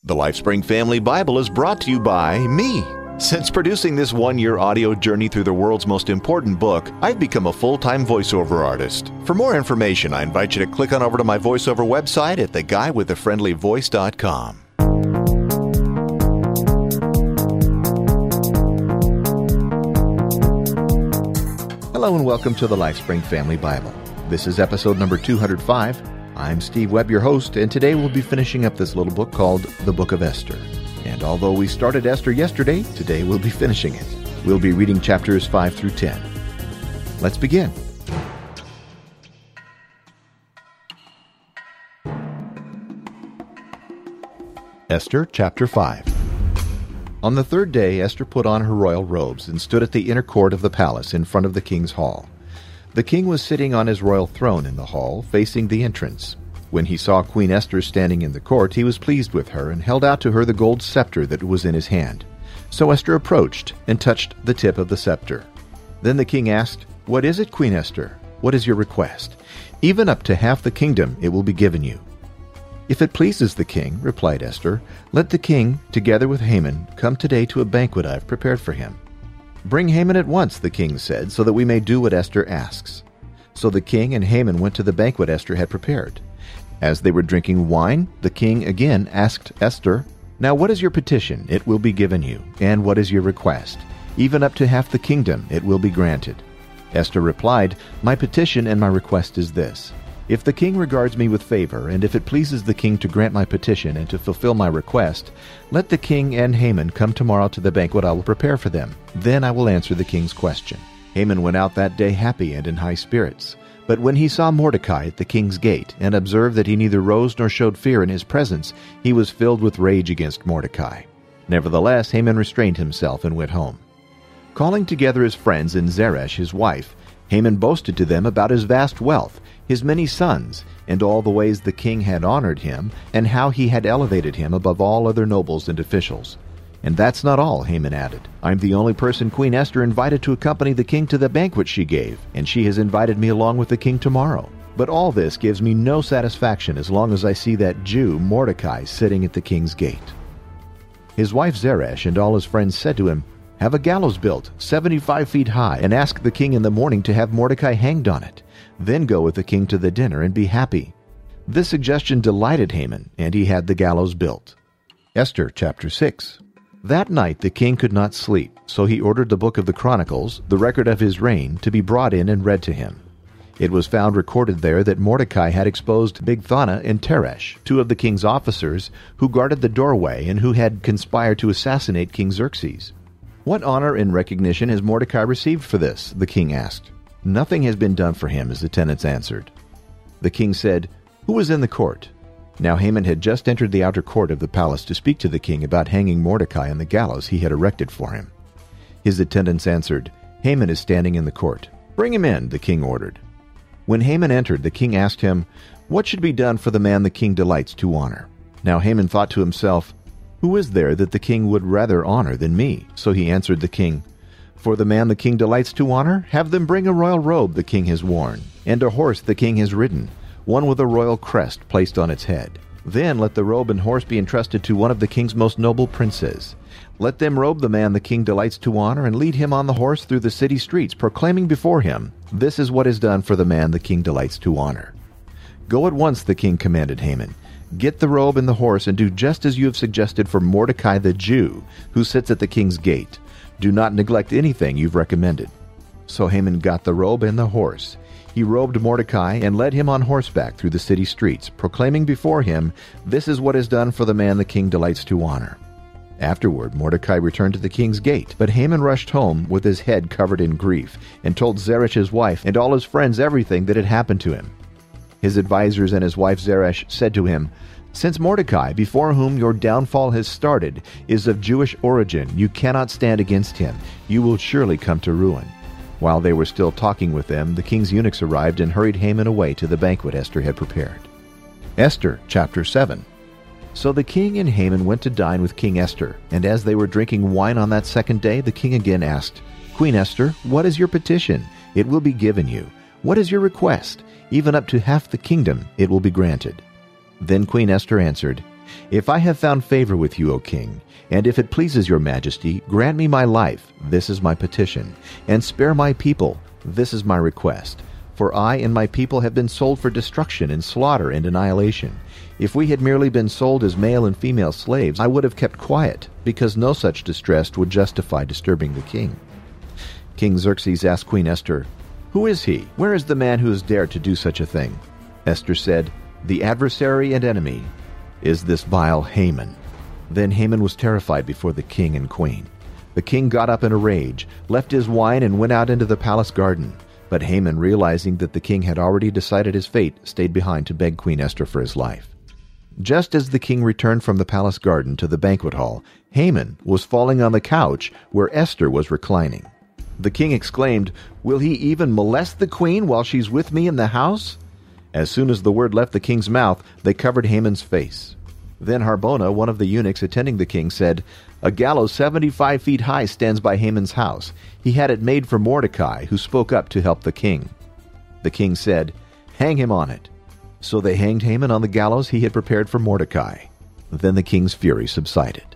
The LifeSpring Family Bible is brought to you by me. Since producing this one-year audio journey through the world's most important book, I've become a full-time voiceover artist. For more information, I invite you to click on over to my voiceover website at theguywiththefriendlyvoice.com. Hello and welcome to the LifeSpring Family Bible. This is episode number 205. I'm Steve Webb, your host, and today we'll be finishing up this little book called The Book of Esther. And although we started Esther yesterday, today we'll be finishing it. We'll be reading chapters 5 through 10. Let's begin. Esther chapter 5. On the third day, Esther put on her royal robes and stood at the inner court of the palace in front of the king's hall. The king was sitting on his royal throne in the hall, facing the entrance. When he saw Queen Esther standing in the court, he was pleased with her and held out to her the gold scepter that was in his hand. So Esther approached and touched the tip of the scepter. Then the king asked, "What is it, Queen Esther? What is your request? Even up to half the kingdom it will be given you." "If it pleases the king," replied Esther, "let the king, together with Haman, come today to a banquet I have prepared for him." "Bring Haman at once," the king said, "so that we may do what Esther asks." So the king and Haman went to the banquet Esther had prepared. As they were drinking wine, the king again asked Esther, "Now what is your petition? It will be given you. And what is your request? Even up to half the kingdom it will be granted." Esther replied, "My petition and my request is this. If the king regards me with favor, and if it pleases the king to grant my petition and to fulfill my request, let the king and Haman come tomorrow to the banquet I will prepare for them. Then I will answer the king's question." Haman went out that day happy and in high spirits. But when he saw Mordecai at the king's gate, and observed that he neither rose nor showed fear in his presence, he was filled with rage against Mordecai. Nevertheless, Haman restrained himself and went home. Calling together his friends and Zeresh his wife, Haman boasted to them about his vast wealth, his many sons, and all the ways the king had honored him, and how he had elevated him above all other nobles and officials. "And that's not all," Haman added. "I'm the only person Queen Esther invited to accompany the king to the banquet she gave, and she has invited me along with the king tomorrow. But all this gives me no satisfaction as long as I see that Jew, Mordecai, sitting at the king's gate." His wife Zeresh and all his friends said to him, "Have a gallows built, 75 feet high, and ask the king in the morning to have Mordecai hanged on it. Then go with the king to the dinner and be happy." This suggestion delighted Haman, and he had the gallows built. Esther chapter 6. That night the king could not sleep, so he ordered the book of the Chronicles, the record of his reign, to be brought in and read to him. It was found recorded there that Mordecai had exposed Bigthana and Teresh, two of the king's officers, who guarded the doorway and who had conspired to assassinate King Xerxes. "What honor and recognition has Mordecai received for this?" the king asked. "Nothing has been done for him," his attendants answered. The king said, "Who is in the court?" Now Haman had just entered the outer court of the palace to speak to the king about hanging Mordecai on the gallows he had erected for him. His attendants answered, "Haman is standing in the court." "Bring him in," the king ordered. When Haman entered, the king asked him, "What should be done for the man the king delights to honor?" Now Haman thought to himself, "Who is there that the king would rather honor than me?" So he answered the king, "For the man the king delights to honor, have them bring a royal robe the king has worn, and a horse the king has ridden, one with a royal crest placed on its head. Then let the robe and horse be entrusted to one of the king's most noble princes. Let them robe the man the king delights to honor and lead him on the horse through the city streets, proclaiming before him, 'This is what is done for the man the king delights to honor.'" "Go at once," the king commanded Haman. "Get the robe and the horse and do just as you have suggested for Mordecai the Jew, who sits at the king's gate. Do not neglect anything you've recommended." So Haman got the robe and the horse. He robed Mordecai and led him on horseback through the city streets, proclaiming before him, "This is what is done for the man the king delights to honor." Afterward, Mordecai returned to the king's gate, but Haman rushed home with his head covered in grief, and told Zeresh his wife and all his friends everything that had happened to him. His advisers and his wife Zeresh said to him, "Since Mordecai, before whom your downfall has started, is of Jewish origin, you cannot stand against him. You will surely come to ruin." While they were still talking with them, the king's eunuchs arrived and hurried Haman away to the banquet Esther had prepared. Esther chapter 7. So the king and Haman went to dine with King Esther, and as they were drinking wine on that second day, the king again asked, "Queen Esther, what is your petition? It will be given you. What is your request? Even up to half the kingdom it will be granted." Then Queen Esther answered, "If I have found favor with you, O king, and if it pleases your majesty, grant me my life, this is my petition, and spare my people, this is my request. For I and my people have been sold for destruction and slaughter and annihilation. If we had merely been sold as male and female slaves, I would have kept quiet, because no such distress would justify disturbing the king." King Xerxes asked Queen Esther, "Who is he? Where is the man who has dared to do such a thing?" Esther said, "The adversary and enemy is this vile Haman." Then Haman was terrified before the king and queen. The king got up in a rage, left his wine, and went out into the palace garden. But Haman, realizing that the king had already decided his fate, stayed behind to beg Queen Esther for his life. Just as the king returned from the palace garden to the banquet hall, Haman was falling on the couch where Esther was reclining. The king exclaimed, "Will he even molest the queen while she's with me in the house?" As soon as the word left the king's mouth, they covered Haman's face. Then Harbona, one of the eunuchs attending the king, said, "A gallows 75 feet high stands by Haman's house. He had it made for Mordecai, who spoke up to help the king." The king said, "Hang him on it." So they hanged Haman on the gallows he had prepared for Mordecai. Then the king's fury subsided.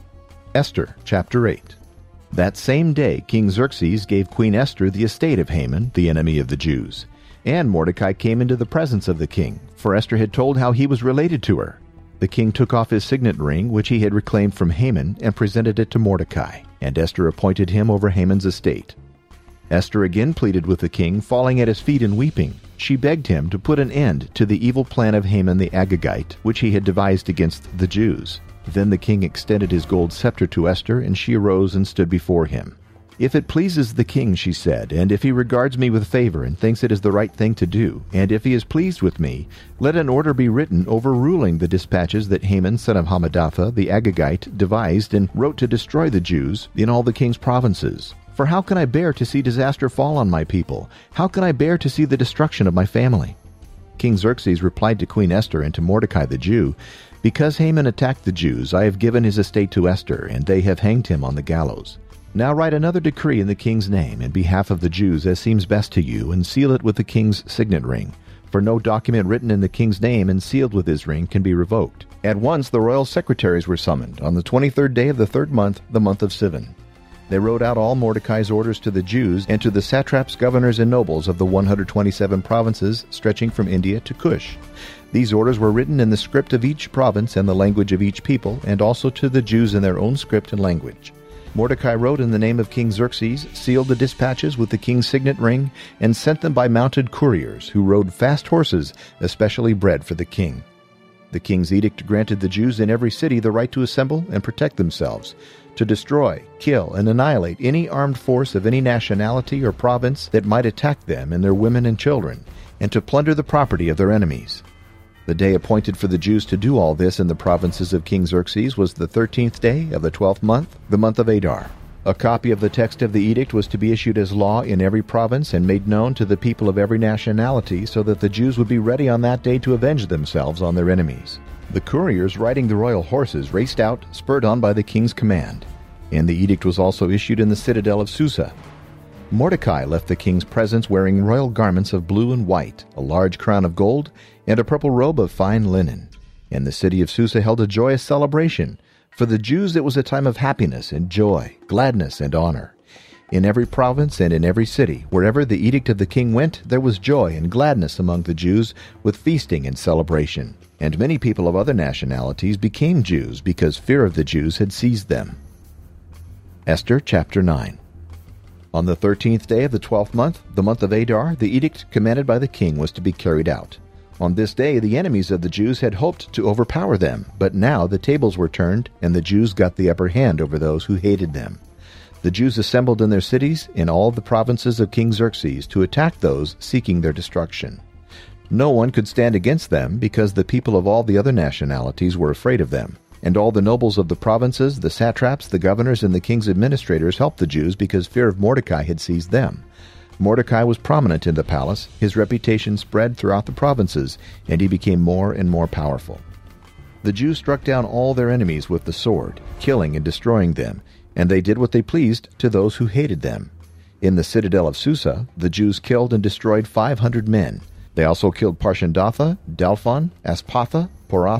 Esther chapter 8. That same day King Xerxes gave Queen Esther the estate of Haman, the enemy of the Jews. And Mordecai came into the presence of the king, for Esther had told how he was related to her. The king took off his signet ring, which he had reclaimed from Haman, and presented it to Mordecai, and Esther appointed him over Haman's estate. Esther again pleaded with the king, falling at his feet and weeping. She begged him to put an end to the evil plan of Haman the Agagite, which he had devised against the Jews. Then the king extended his gold scepter to Esther, and she arose and stood before him. "If it pleases the king," she said, "and if he regards me with favor and thinks it is the right thing to do, and if he is pleased with me, let an order be written overruling the dispatches that Haman, son of Hammedatha, the Agagite, devised and wrote to destroy the Jews in all the king's provinces. For how can I bear to see disaster fall on my people? How can I bear to see the destruction of my family?" King Xerxes replied to Queen Esther and to Mordecai the Jew, "Because Haman attacked the Jews, I have given his estate to Esther, and they have hanged him on the gallows. Now write another decree in the king's name in behalf of the Jews as seems best to you, and seal it with the king's signet ring. For no document written in the king's name and sealed with his ring can be revoked." At once the royal secretaries were summoned on the 23rd day of the 3rd month, the month of Sivan. They wrote out all Mordecai's orders to the Jews and to the satraps, governors, and nobles of the 127 provinces stretching from India to Cush. These orders were written in the script of each province and the language of each people, and also to the Jews in their own script and language. Mordecai wrote in the name of King Xerxes, sealed the dispatches with the king's signet ring, and sent them by mounted couriers, who rode fast horses, especially bred for the king. The king's edict granted the Jews in every city the right to assemble and protect themselves, to destroy, kill, and annihilate any armed force of any nationality or province that might attack them and their women and children, and to plunder the property of their enemies. The day appointed for the Jews to do all this in the provinces of King Xerxes was the 13th day of the 12th month, the month of Adar. A copy of the text of the edict was to be issued as law in every province and made known to the people of every nationality, so that the Jews would be ready on that day to avenge themselves on their enemies. The couriers riding the royal horses raced out, spurred on by the king's command. And the edict was also issued in the citadel of Susa. Mordecai left the king's presence wearing royal garments of blue and white, a large crown of gold, and a purple robe of fine linen. And the city of Susa held a joyous celebration. For the Jews it was a time of happiness and joy, gladness and honor. In every province and in every city, wherever the edict of the king went, there was joy and gladness among the Jews, with feasting and celebration. And many people of other nationalities became Jews, because fear of the Jews had seized them. Esther chapter 9. On the 13th day of the 12th month, the month of Adar, the edict commanded by the king was to be carried out. On this day the enemies of the Jews had hoped to overpower them, but now the tables were turned, and the Jews got the upper hand over those who hated them. The Jews assembled in their cities in all the provinces of King Xerxes to attack those seeking their destruction. No one could stand against them, because the people of all the other nationalities were afraid of them. And all the nobles of the provinces, the satraps, the governors, and the king's administrators helped the Jews, because fear of Mordecai had seized them. Mordecai was prominent in the palace, his reputation spread throughout the provinces, and he became more and more powerful. The Jews struck down all their enemies with the sword, killing and destroying them, and they did what they pleased to those who hated them. In the citadel of Susa, the Jews killed and destroyed 500 men. They also killed Parshandatha, Dalphon, Aspatha, Poratha,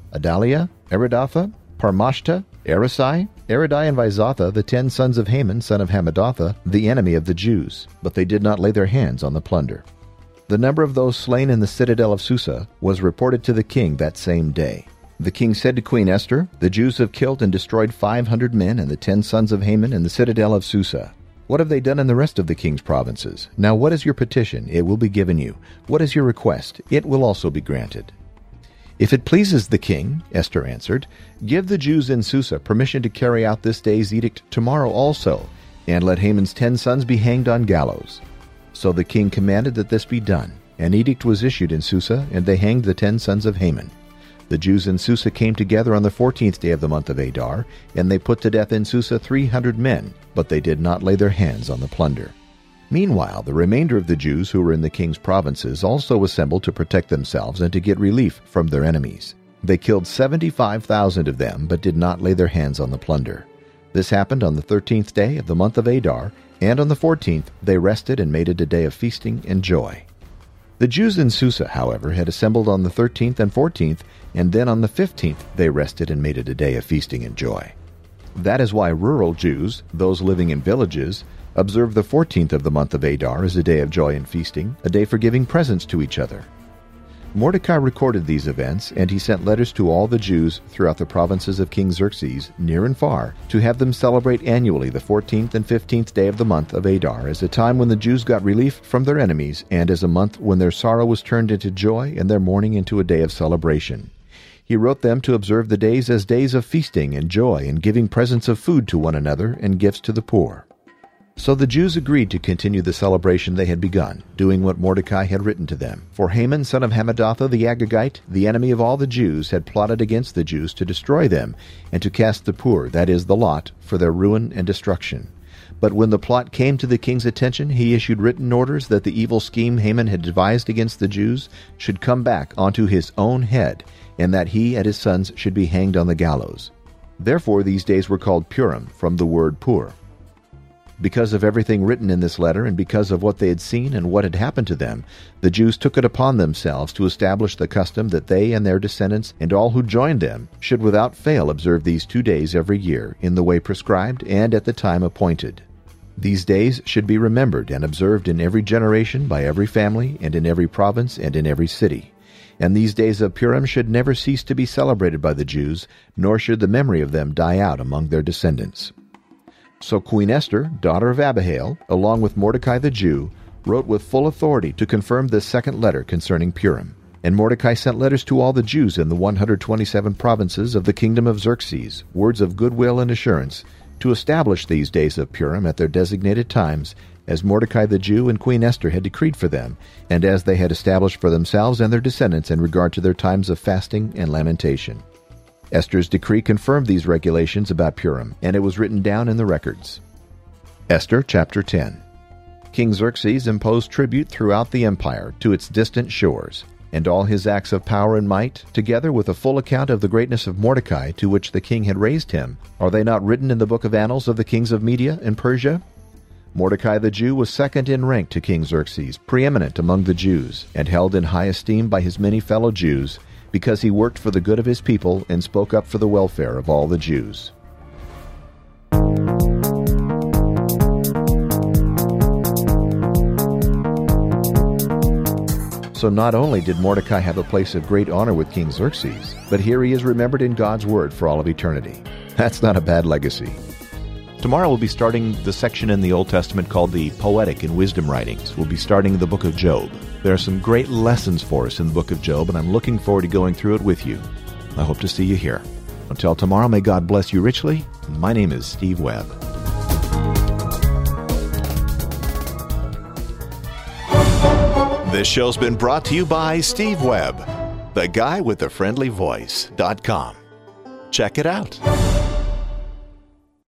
Adalia, Aridatha, Parmashta, Arisai, Aridai, and Vizatha, the 10 sons of Haman, son of Hammedatha, the enemy of the Jews, but they did not lay their hands on the plunder. The number of those slain in the citadel of Susa was reported to the king that same day. The king said to Queen Esther, "The Jews have killed and destroyed 500 men and the 10 sons of Haman in the citadel of Susa. What have they done in the rest of the king's provinces? Now what is your petition? It will be given you. What is your request? It will also be granted." "If it pleases the king," Esther answered, "give the Jews in Susa permission to carry out this day's edict tomorrow also, and let Haman's 10 sons be hanged on gallows." So the king commanded that this be done. An edict was issued in Susa, and they hanged the 10 sons of Haman. The Jews in Susa came together on the 14th day of the month of Adar, and they put to death in Susa 300 men, but they did not lay their hands on the plunder. Meanwhile, the remainder of the Jews who were in the king's provinces also assembled to protect themselves and to get relief from their enemies. They killed 75,000 of them, but did not lay their hands on the plunder. This happened on the 13th day of the month of Adar, and on the 14th they rested and made it a day of feasting and joy. The Jews in Susa, however, had assembled on the 13th and 14th, and then on the 15th they rested and made it a day of feasting and joy. That is why rural Jews, those living in villages, observe the 14th of the month of Adar as a day of joy and feasting, a day for giving presents to each other. Mordecai recorded these events, and he sent letters to all the Jews throughout the provinces of King Xerxes, near and far, to have them celebrate annually the 14th and 15th day of the month of Adar as a time when the Jews got relief from their enemies, and as a month when their sorrow was turned into joy and their mourning into a day of celebration. He wrote them to observe the days as days of feasting and joy and giving presents of food to one another and gifts to the poor. So the Jews agreed to continue the celebration they had begun, doing what Mordecai had written to them. For Haman, son of Hammedatha the Agagite, the enemy of all the Jews, had plotted against the Jews to destroy them and to cast the poor, that is, the lot, for their ruin and destruction. But when the plot came to the king's attention, he issued written orders that the evil scheme Haman had devised against the Jews should come back onto his own head, and that he and his sons should be hanged on the gallows. Therefore these days were called Purim, from the word pur. Because of everything written in this letter, and because of what they had seen and what had happened to them, the Jews took it upon themselves to establish the custom that they and their descendants and all who joined them should without fail observe these 2 days every year in the way prescribed and at the time appointed. These days should be remembered and observed in every generation by every family and in every province and in every city. And these days of Purim should never cease to be celebrated by the Jews, nor should the memory of them die out among their descendants. So Queen Esther, daughter of Abihail, along with Mordecai the Jew, wrote with full authority to confirm this second letter concerning Purim. And Mordecai sent letters to all the Jews in the 127 provinces of the kingdom of Xerxes, words of goodwill and assurance, to establish these days of Purim at their designated times, as Mordecai the Jew and Queen Esther had decreed for them, and as they had established for themselves and their descendants in regard to their times of fasting and lamentation. Esther's decree confirmed these regulations about Purim, and it was written down in the records. Esther chapter 10. King Xerxes imposed tribute throughout the empire to its distant shores, and all his acts of power and might, together with a full account of the greatness of Mordecai to which the king had raised him, are they not written in the book of annals of the kings of Media and Persia? Mordecai the Jew was second in rank to King Xerxes, preeminent among the Jews, and held in high esteem by his many fellow Jews, because he worked for the good of his people and spoke up for the welfare of all the Jews. So not only did Mordecai have a place of great honor with King Xerxes, but here he is remembered in God's word for all of eternity. That's not a bad legacy. Tomorrow we'll be starting the section in the Old Testament called the Poetic and Wisdom Writings. We'll be starting the book of Job. There are some great lessons for us in the book of Job, and I'm looking forward to going through it with you. I hope to see you here. Until tomorrow, may God bless you richly. My name is Steve Webb. This show's been brought to you by Steve Webb, the guy with the friendly voice.com. Check it out.